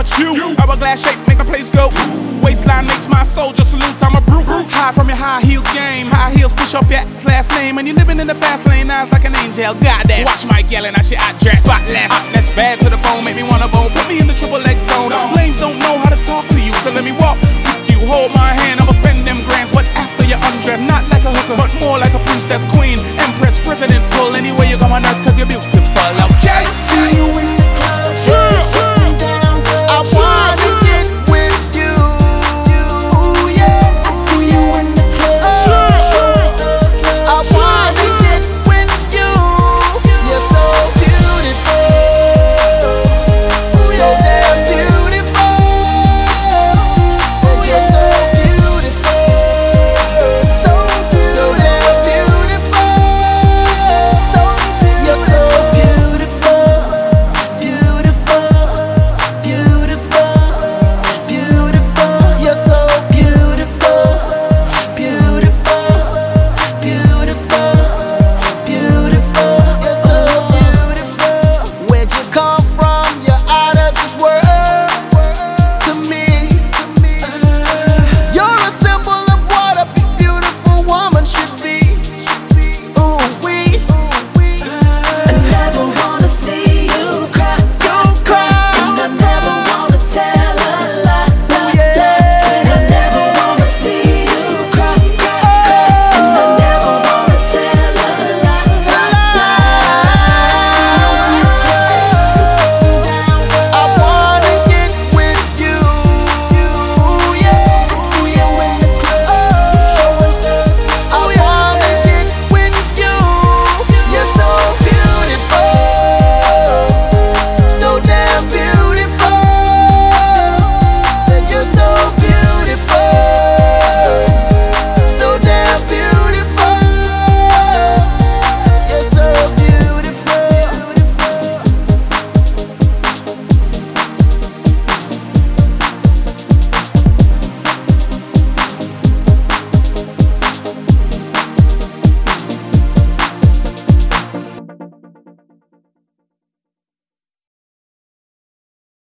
you. Hourglass shape make the place go. Waistline makes my soldier salute. I'm a brute. High from your high heel game. High heels push up your last name. And you're living in the fast lane. Eyes like an angel. Goddess. Watch Mike yelling at your address. Spotless. That's bad to the bone. Make me wanna bowl. Put me in the triple X zone. Lames don't know how to talk to you. So let me walk with you. Hold my hand. I'ma spend them grands. But after you undress. Not like a hooker. But more like a princess, queen, empress, president. Pull anywhere you go on earth. Cause you're beautiful.